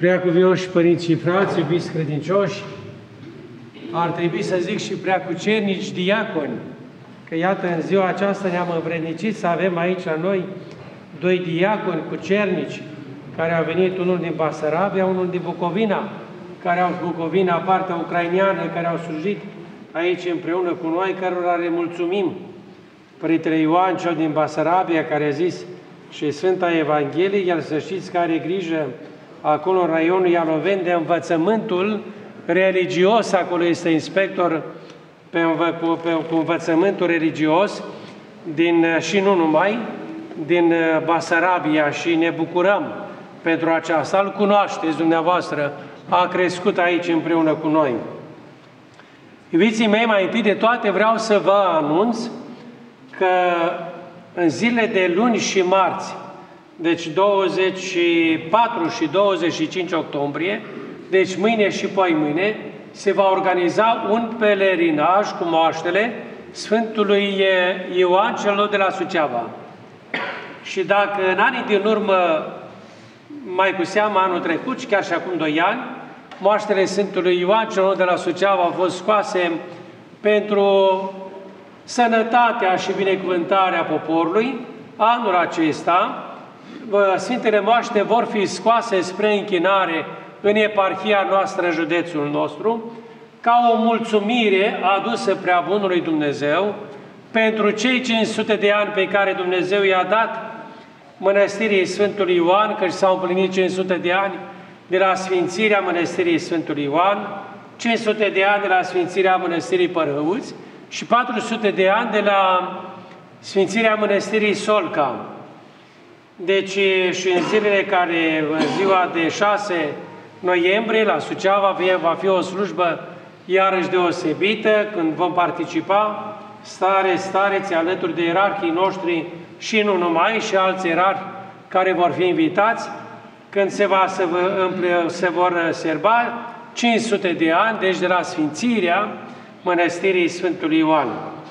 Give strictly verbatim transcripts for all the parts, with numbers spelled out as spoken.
Preacuvioși părinți și frați, iubiți credincioși, ar trebui să zic și preacucernici diaconi, că iată, în ziua aceasta ne-am învrednicit să avem aici la noi doi diaconi cucernici, care au venit, unul din Basarabia, unul din Bucovina, care au Bucovina, partea ucraineană, care au slujit aici împreună cu noi, cărora le mulțumim. Părintele Ioan, cel din Basarabia, care a zis și Sfânta Evanghelie, el să știți că are grijă acolo în raionul Ialoveni de învățământul religios, acolo este inspector pe, învă, cu, pe, cu învățământul religios, din, și nu numai, din Basarabia, și ne bucurăm pentru aceasta. Îl cunoașteți dumneavoastră, a crescut aici împreună cu noi. Iubiții mei, mai întâi de toate vreau să vă anunț că în zilele de luni și marți, deci douăzeci și patru și douăzeci și cinci octombrie, deci mâine și poimâine, se va organiza un pelerinaj cu moaștele Sfântului Ioan celor de la Suceava. Și dacă în anii din urmă, mai cu seamă anul trecut și chiar și acum doi ani, moaștele Sfântului Ioan celor de la Suceava au fost scoase pentru sănătatea și binecuvântarea poporului, anul acesta Sfintele Moaște vor fi scoase spre închinare în eparhia noastră, județul nostru, ca o mulțumire adusă Preabunului Dumnezeu pentru cei cinci sute de ani pe care Dumnezeu i-a dat Mănăstirii Sfântului Ioan, că s-au împlinit cinci sute de ani de la sfințirea Mănăstirii Sfântului Ioan, cinci sute de ani de la sfințirea Mănăstirii Părhăuți și patru sute de ani de la sfințirea Mănăstirii Solca. Deci și în zilele care, în ziua de șase noiembrie, la Suceava, va fi o slujbă iarăși deosebită, când vom participa stare, stareți alături de ierarhii noștri și nu numai, și alți ierarhi care vor fi invitați, când se, va, se, se vor serba cinci sute de ani, deci de la sfințirea Mănăstirii Sfântului Ioan.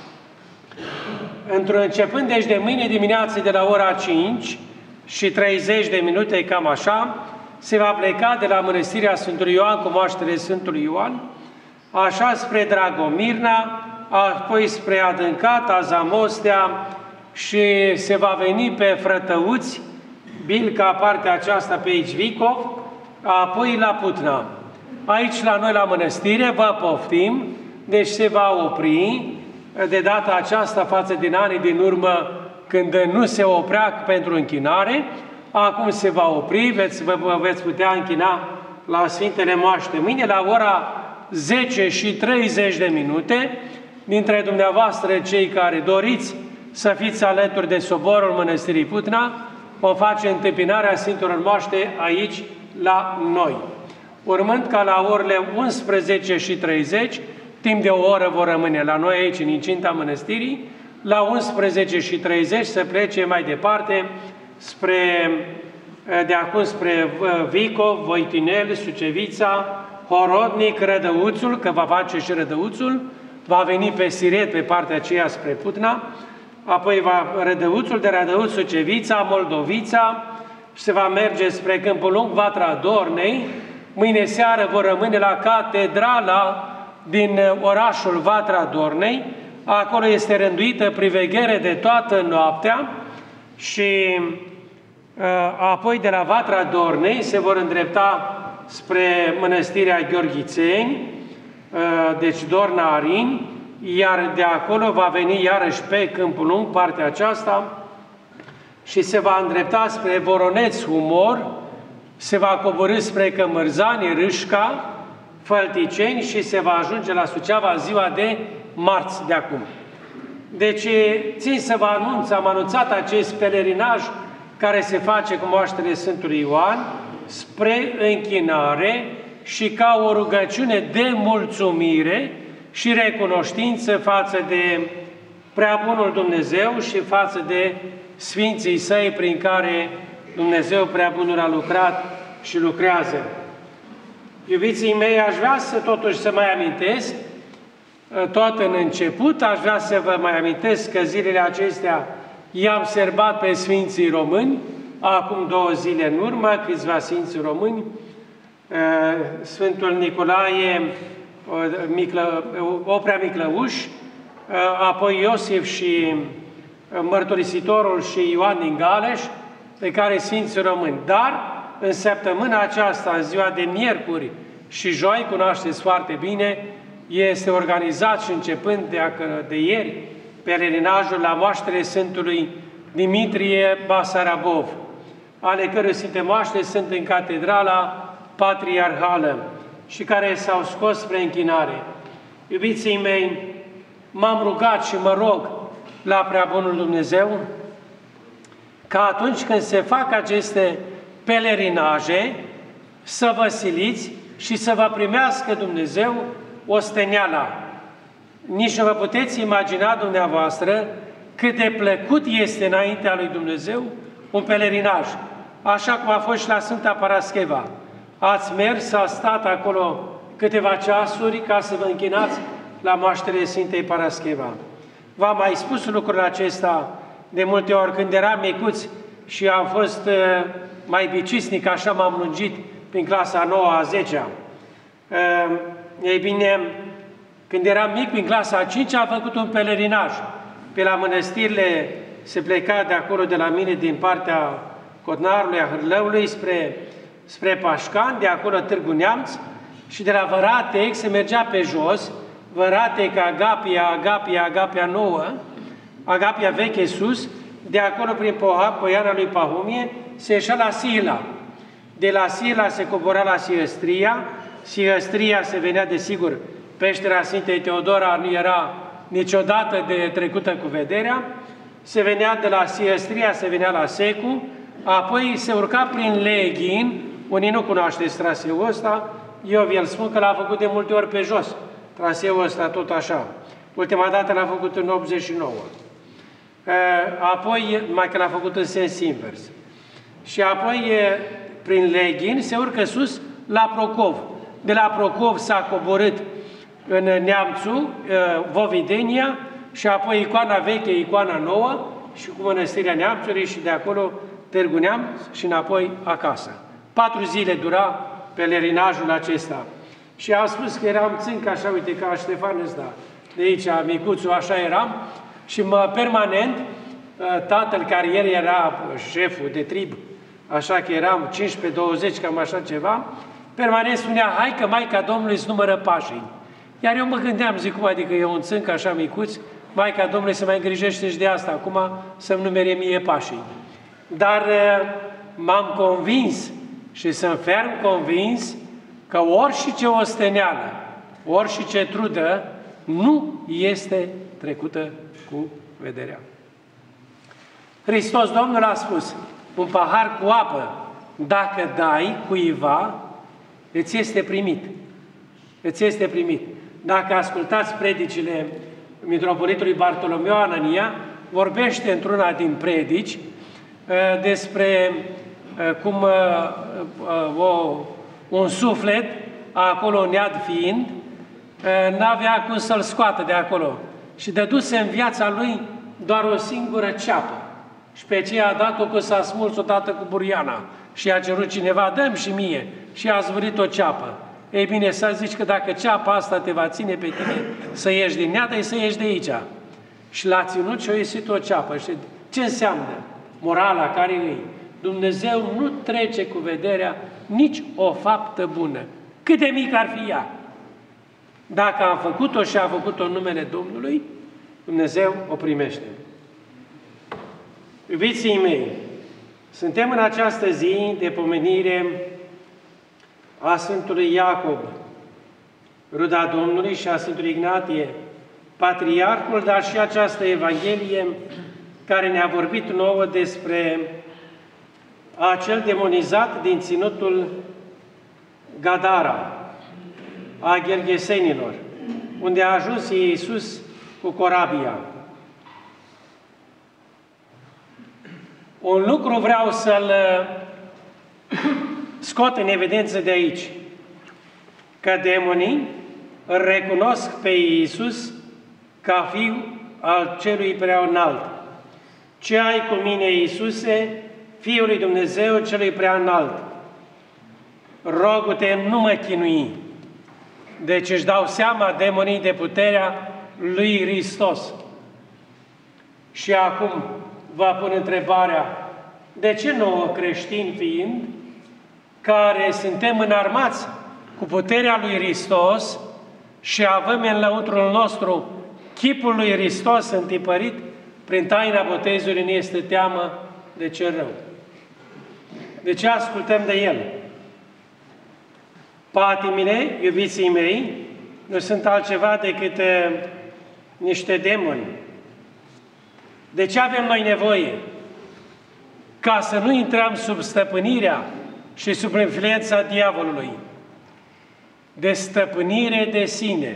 Într-un începând, deci de mâine dimineață de la ora cinci și treizeci de minute, cam așa, se va pleca de la Mănăstirea Sfântului Ioan cu moaștele Sfântului Ioan, așa spre Dragomirna, apoi spre Adâncata, Zamostea, și se va veni pe Frătăuți, Bilca, partea aceasta pe aici, Vicov, apoi la Putna. Aici la noi la mănăstire vă poftim, deci se va opri de data aceasta față din anii din urmă, când nu se oprea pentru închinare. Acum se va opri, veți, vă, vă veți putea închina la Sfintele Moaște. Mâine la ora zece și treizeci de minute, dintre dumneavoastră cei care doriți să fiți alături de soborul Mănăstirii Putna, vom face întâmpinarea Sfintelor Moaște aici la noi. Urmând ca la orele unsprezece și treizeci, timp de o oră vor rămâne la noi aici în incinta mănăstirii, la unsprezece și treizeci să plece mai departe spre, de acum spre Vicov, Voitinel, Sucevița, Horodnic, Rădăuțul, că va face și Rădăuțul, va veni pe Siret, pe partea aceea spre Putna, apoi va Rădăuțul, de Rădăuț, Sucevița, Moldovița, și se va merge spre Câmpul Lung, Vatra Dornei. Mâine seară vor rămâne la catedrala din orașul Vatra Dornei. Acolo este rânduită priveghere de toată noaptea și apoi de la Vatra Dornei se vor îndrepta spre Mănăstirea Gheorghițeni, deci Dorna Arin, iar de acolo va veni iarăși pe Câmpul Lung, partea aceasta, și se va îndrepta spre Voroneț Humor, se va coborî spre Cămărzani, Râșca, Fălticeni și se va ajunge la Suceava ziua de marți de acum. Deci, țin să vă anunț, am anunțat acest pelerinaj care se face cu moaștele Sfântului Ioan spre închinare și ca o rugăciune de mulțumire și recunoștință față de Preabunul Dumnezeu și față de Sfinții Săi prin care Dumnezeu Preabunul a lucrat și lucrează. Iubiții mei, aș vrea să totuși să mai amintesc, tot în început, aș vrea să vă mai amintesc că zilele acestea i-am serbat pe Sfinții Români, acum două zile în urmă, câțiva Sfinți Români, Sfântul Nicolae Oprea Miclăuș, apoi Iosif și Mărturisitorul și Ioan din Galeș, pe care Sfinții Români. Dar în săptămâna aceasta, în ziua de miercuri și joi, cunoașteți foarte bine, este organizat și începând de, de ieri pelerinajul la moaștele Sfântului Dimitrie Basarabov, ale cărui Sfinte Moaște sunt în Catedrala Patriarhală și care s-au scos spre închinare. Iubiții mei, m-am rugat și mă rog la Preabunul Dumnezeu ca atunci când se fac aceste pelerinaje să vă siliți și să vă primească Dumnezeu osteneala. Nici nu vă puteți imagina dumneavoastră cât de plăcut este înaintea lui Dumnezeu un pelerinaj, așa cum a fost și la Sfânta Parascheva. Ați mers, ați stat acolo câteva ceasuri ca să vă închinați la moaștele Sfintei Parascheva. V-am mai spus lucrul acesta de multe ori când eram micuți și am fost uh, mai bicisnic, așa m-am lungit prin clasa a noua, a zecea. Uh, ei bine, când eram mic, prin clasa a cincea, am făcut un pelerinaj. Pe la mănăstirile se pleca de acolo, de la mine, din partea Cotnarului, a Hârlăului, spre, spre Pașcan, de acolo Târgu Neamț, și de la Văratec se mergea pe jos, Văratec, Agapia, Agapia, Agapia nouă, Agapia veche sus, de acolo prin Poiana lui Pahumie, se ieșea la Sila. De la Sila se cobora la Sihăstria, Sihăstria se venea, desigur, peștera Sfintei Teodora nu era niciodată de trecută cu vederea, se venea de la Sihăstria, se venea la Secu, apoi se urca prin Leghin, unii nu cunoașteți traseul ăsta, eu vi-l spun că l-a făcut de multe ori pe jos, traseul ăsta tot așa. Ultima dată l-a făcut în optzeci și nouă. Apoi, mai că l-a făcut în sens invers. Și apoi, prin Leghin, se urcă sus la Procov. De la Procov s-a coborât în Neamțu, Vovidenia, și apoi icoana veche, icoana nouă, și cu Mănăstirea Neamțului, și de acolo Târgu Neamț și înapoi acasă. Patru zile dura pelerinajul acesta. Și am spus că eram țânc așa, uite, ca Ștefan ăsta, de aici, micuțul, așa eram, și mă, permanent, tatăl care el era șeful de trib, așa că eram cincisprezece douăzeci, cam așa ceva, permanent spunea, hai că Maica Domnului îți numără pașii. Iar eu mă gândeam, zic, cum adică eu un țânc așa micuț, Maica Domnului se mai îngrijește și de asta, acum să-mi numere mie pașii. Dar m-am convins și sunt ferm convins că orice osteneală, orice trudă, nu este trecută cu vederea. Hristos Domnul a spus, un pahar cu apă, dacă dai cuiva, îți este primit. Îți este primit. Dacă ascultați predicile mitropolitului Bartolomeu Anania, vorbește într-una din predici despre cum o, un suflet, acolo în iad fiind, n-avea cum să-l scoată de acolo. Și dăduse în viața lui doar o singură ceapă. Și pe aceea a dat-o că s-a smuls odată cu buriana. Și a cerut cineva, dă-mi și mie. Și a zvârit o ceapă. Ei bine, să zici că dacă ceapa asta te va ține pe tine să ieși din ea, să ieși de aici. Și l-a ținut și a ieșit o ceapă. Și ce înseamnă? Morala care îi? Dumnezeu nu trece cu vederea nici o faptă bună, cât de mică ar fi ea. Dacă am făcut-o și a făcut-o în numele Domnului, Dumnezeu o primește. Iubiții mei, suntem în această zi de pomenire a Sfântului Iacob, ruda Domnului, și a Sfântului Ignatie, Patriarhul, dar și această Evanghelie care ne-a vorbit nouă despre acel demonizat din ținutul Gadara, a Gergesenilor, unde a ajuns Iisus cu corabia. Un lucru vreau să-l scot în evidență de aici, că demonii îl recunosc pe Iisus ca fiu al celui prea înalt. Ce ai cu mine, Iisuse, Fiul lui Dumnezeu celui prea înalt? rogu-te, nu mă chinui. Deci își dau seama demonii de puterea lui Hristos. Și acum vă pun întrebarea, de ce nouă creștini fiind, care suntem înarmați cu puterea lui Hristos și avem în lăuntrul nostru chipul lui Hristos întipărit, prin taina botezului ne este teamă de cel rău? De ce ascultăm de El? Patimile, iubiții mei, nu sunt altceva decât uh, niște demoni. De ce avem noi nevoie? Ca să nu intrăm sub stăpânirea și sub influența diavolului. De stăpânire de sine.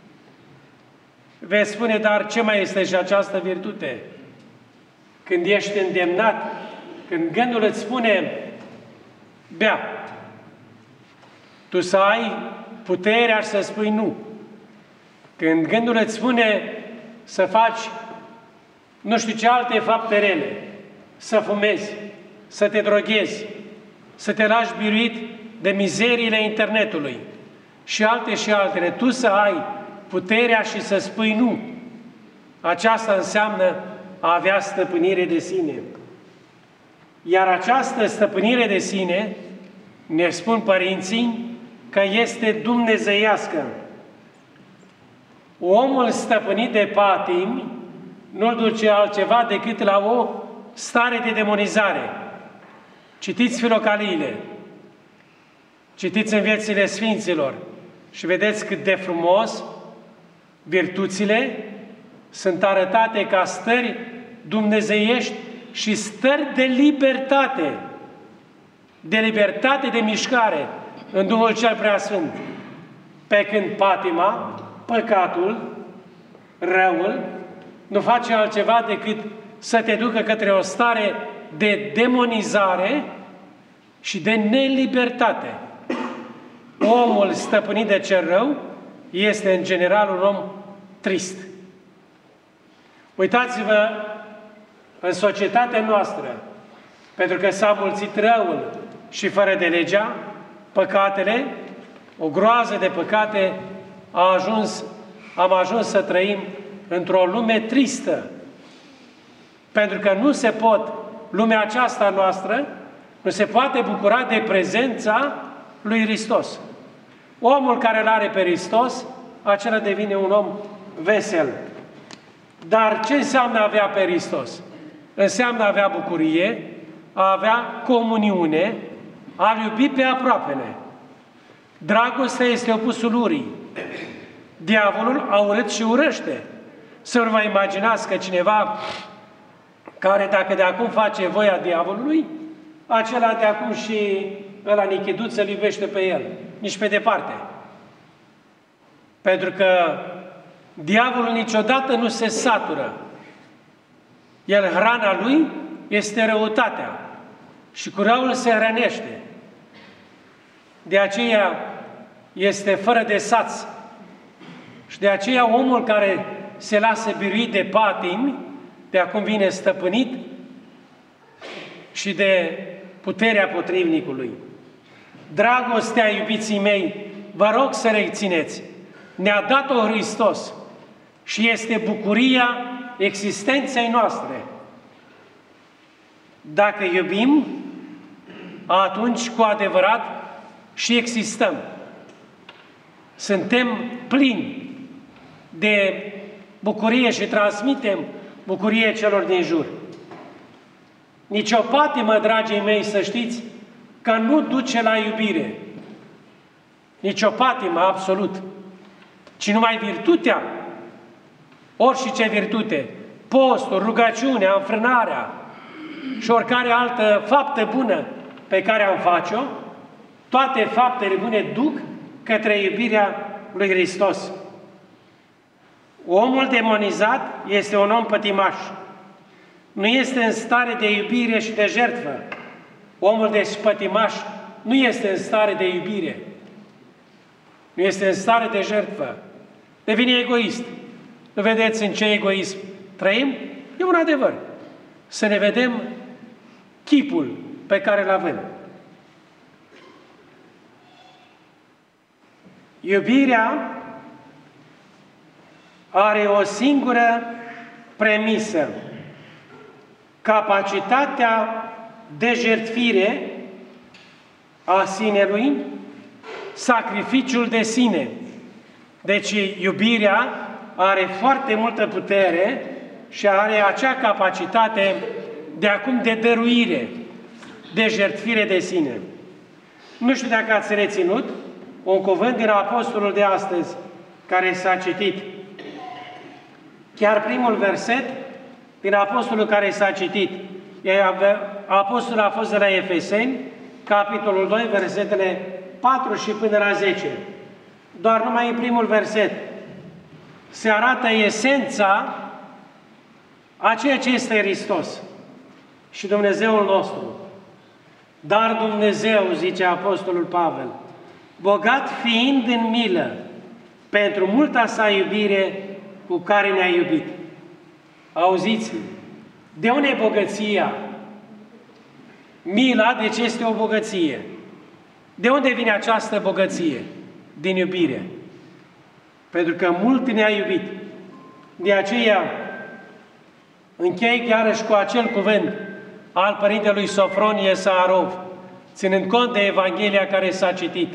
Veți spune, dar ce mai este și această virtute? Când ești îndemnat, când gândul îți spune, bea, tu să ai puterea să spui nu. Când gândul îți spune să faci nu știu ce alte fapte rele, să fumezi, să te droghezi, să te lași biruit de mizeriile internetului și alte și altele, tu să ai puterea și să spui nu. Aceasta înseamnă a avea stăpânire de sine. Iar această stăpânire de sine, ne spun părinții, că este dumnezeiască. Omul stăpânit de patimi nu-l duce altceva decât la o stare de demonizare. Citiți filocaliile, citiți în viețile Sfinților și vedeți cât de frumos virtuțile sunt arătate ca stări dumnezeiești și stări de libertate, de libertate de mișcare în Duhul cel Preasfânt. Pe când patima, păcatul, răul, nu face altceva decât să te ducă către o stare de demonizare și de nelibertate. Omul stăpânit de cel rău este în general un om trist. Uitați-vă în societatea noastră, pentru că s-a mulțit răul și fără de legea, păcatele, o groază de păcate, a ajuns, am ajuns să trăim într-o lume tristă. Pentru că nu se pot, lumea aceasta noastră, nu se poate bucura de prezența lui Hristos. Omul care îl are pe Hristos, acela devine un om vesel. Dar ce înseamnă a avea pe Hristos? Înseamnă a avea bucurie, a avea comuniune, a iubi pe aproapele. Dragostea este opusul urii. Diavolul a urât și urăște. Să nu vă imaginați că cineva care dacă de acum face voia diavolului, acela de acum și ăla nichiduț îl iubește pe el. Nici pe departe. Pentru că diavolul niciodată nu se satură. El, hrana lui este răutatea. Și cu răul se hrănește. De aceea este fără de saț. Și de aceea omul care se lasă biruit de patimi, de acum vine stăpânit și de puterea potrivnicului. Dragostea, iubiții mei, vă rog să rețineți, ne-a dat-o Hristos și este bucuria existenței noastre. Dacă iubim, atunci cu adevărat și existăm. Suntem plini de bucurie și transmitem bucurie celor din jur. Nici o patimă, dragii mei, să știți, că nu duce la iubire. Nici o patimă, absolut. Ci numai virtutea, orice virtute, postul, rugăciunea, înfrânarea și oricare altă faptă bună pe care am face-o, toate faptele bune duc către iubirea lui Hristos. Omul demonizat este un om pătimaș. Nu este în stare de iubire și de jertfă. Omul despătimaș nu este în stare de iubire. Nu este în stare de jertfă. Devine egoist. Nu vedeți în ce egoism trăim? E un adevăr. Să ne vedem chipul pe care îl avem. Iubirea are o singură premisă: capacitatea de jertfire a sinelui, sacrificiul de sine. Deci iubirea are foarte multă putere și are acea capacitate de acum de dăruire, de jertfire de sine. Nu știu dacă ați reținut un cuvânt din Apostolul de astăzi care s-a citit. Chiar primul verset din Apostolul care s-a citit. Apostolul a fost de la Efeseni, capitolul doi, versetele patru și până la zece. Doar numai în primul verset se arată esența a ceea ce este Hristos și Dumnezeul nostru. Dar Dumnezeu, zice Apostolul Pavel, bogat fiind în milă, pentru multa sa iubire cu care ne-a iubit. Auziți? De unde e bogăția? Mila, deci este o bogăție. De unde vine această bogăție? Din iubire. Pentru că mult ne-a iubit. De aceea închei chiarăși cu acel cuvânt al Părintelui Sofronie Saharov, ținând cont de Evanghelia care s-a citit.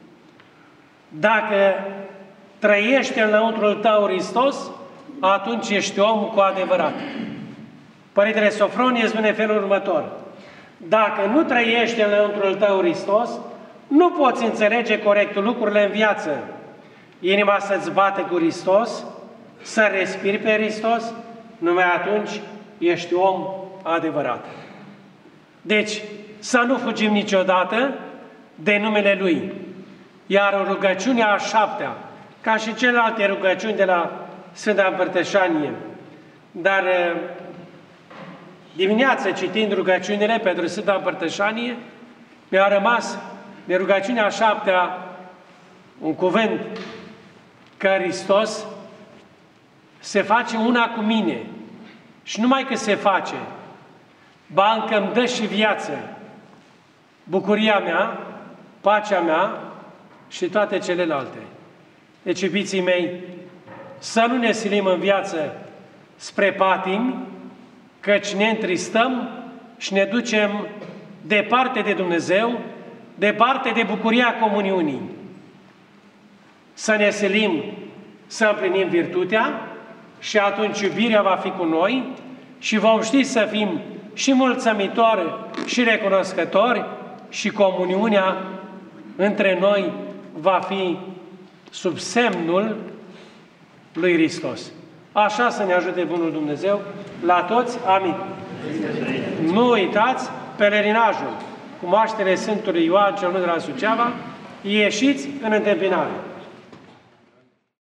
Dacă trăiește înăuntrul tău Hristos, atunci ești om cu adevărat. Părintele Sofronie spune felul următor: dacă nu trăiește înăuntrul tău Hristos, nu poți înțelege corect lucrurile în viață. Inima să-ți bate cu Hristos, să respiri pe Hristos, numai atunci ești om adevărat. Deci, să nu fugim niciodată de numele Lui. Iar rugăciunea a șaptea, ca și celelalte rugăciuni de la Sfânta Împărtășanie, dar dimineața, citind rugăciunile pentru Sfânta Împărtășanie, mi-a rămas de rugăciunea a șaptea un cuvânt, că Hristos se face una cu mine. Și numai că se face, ba încă îmi dă și viață, bucuria mea, pacea mea și toate celelalte. Deci, iubiții mei, să nu ne silim în viață spre patimi, căci ne întristăm și ne ducem departe de Dumnezeu, departe de bucuria comuniunii. Să ne silim să împlinim virtutea și atunci iubirea va fi cu noi și vom ști să fim și mulțumitori și recunoscători și comuniunea între noi va fi sub semnul lui Hristos. Așa să ne ajute Bunul Dumnezeu la toți. Amin. Nu uitați pelerinajul cu moaștele Sfântului Ioan cel Mare de la Suceava, ieșiți în întâmpinare.